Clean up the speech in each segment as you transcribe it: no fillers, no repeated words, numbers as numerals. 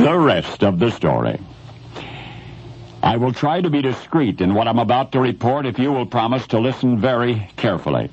The rest of the story. I will try to be discreet in what I'm about to report if you will promise to listen very carefully.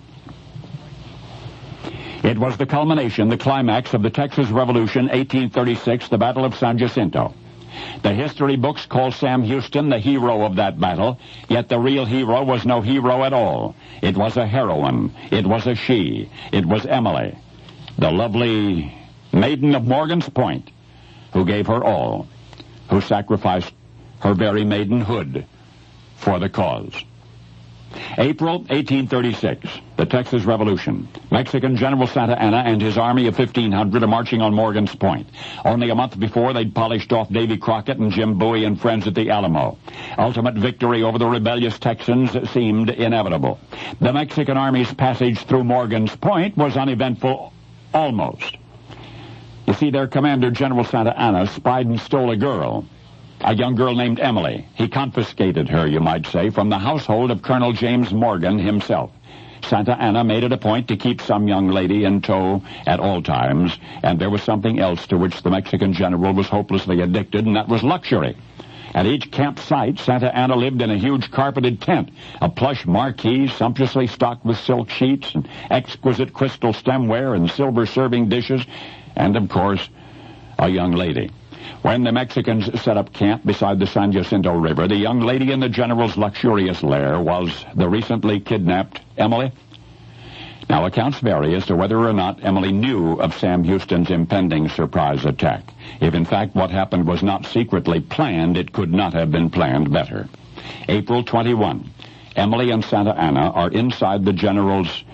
It was the culmination, the climax of the Texas Revolution, 1836, the Battle of San Jacinto. The history books call Sam Houston the hero of that battle, yet the real hero was no hero at all. It was a heroine. It was a she. It was Emily, the lovely maiden of Morgan's Point, who gave her all, who sacrificed her very maidenhood for the cause. April 1836, the Texas Revolution. Mexican General Santa Anna and his army of 1,500 are marching on Morgan's Point. Only a month before, they'd polished off Davy Crockett and Jim Bowie and friends at the Alamo. Ultimate victory over the rebellious Texans seemed inevitable. The Mexican army's passage through Morgan's Point was uneventful, almost. You see, their commander, General Santa Anna, spied and stole a girl. A young girl named Emily. He confiscated her, you might say, from the household of Colonel James Morgan himself. Santa Anna made it a point to keep some young lady in tow at all times, and there was something else to which the Mexican general was hopelessly addicted, and that was luxury. At each campsite, Santa Anna lived in a huge carpeted tent, a plush marquee sumptuously stocked with silk sheets and exquisite crystal stemware and silver serving dishes, and, of course, a young lady. When the Mexicans set up camp beside the San Jacinto River, the young lady in the general's luxurious lair was the recently kidnapped Emily. Now, accounts vary as to whether or not Emily knew of Sam Houston's impending surprise attack. If, in fact, what happened was not secretly planned, it could not have been planned better. April 21. Emily and Santa Anna are inside the general's,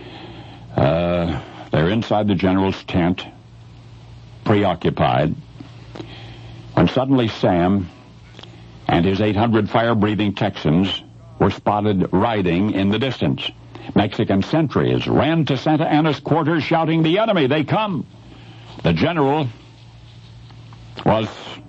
tent, preoccupied, when suddenly Sam and his 800 fire-breathing Texans were spotted riding in the distance. Mexican sentries ran to Santa Anna's quarters shouting, "The enemy, they come!" The general was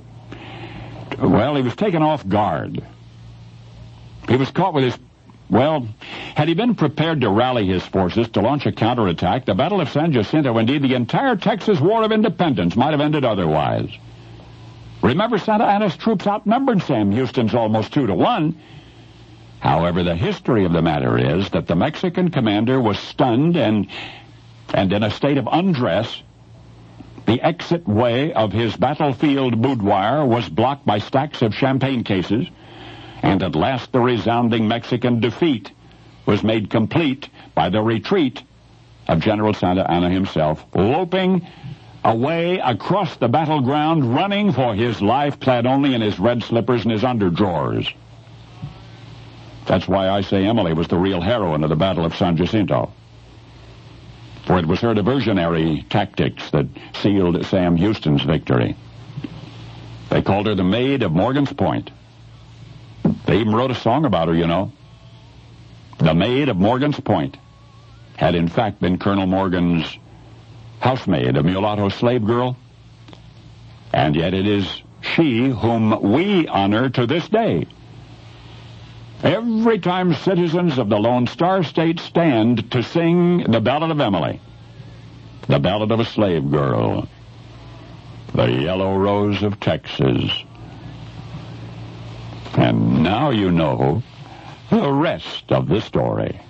taken off guard. He was caught with had he been prepared to rally his forces to launch a counterattack, the Battle of San Jacinto, indeed the entire Texas War of Independence, might have ended otherwise. Remember, Santa Anna's troops outnumbered Sam Houston's almost 2-1. However, the history of the matter is that the Mexican commander was stunned and in a state of undress. The exit way of his battlefield boudoir was blocked by stacks of champagne cases, and at last the resounding Mexican defeat was made complete by the retreat of General Santa Anna himself, loping away across the battleground, running for his life, clad only in his red slippers and his underdrawers. That's why I say Emily was the real heroine of the Battle of San Jacinto. For it was her diversionary tactics that sealed Sam Houston's victory. They called her the Maid of Morgan's Point. They even wrote a song about her, you know. The Maid of Morgan's Point had in fact been Colonel Morgan's housemaid, a mulatto slave girl, and yet it is she whom we honor to this day. Every time citizens of the Lone Star State stand to sing the Ballad of Emily, the ballad of a slave girl, the Yellow Rose of Texas. And now you know the rest of the story.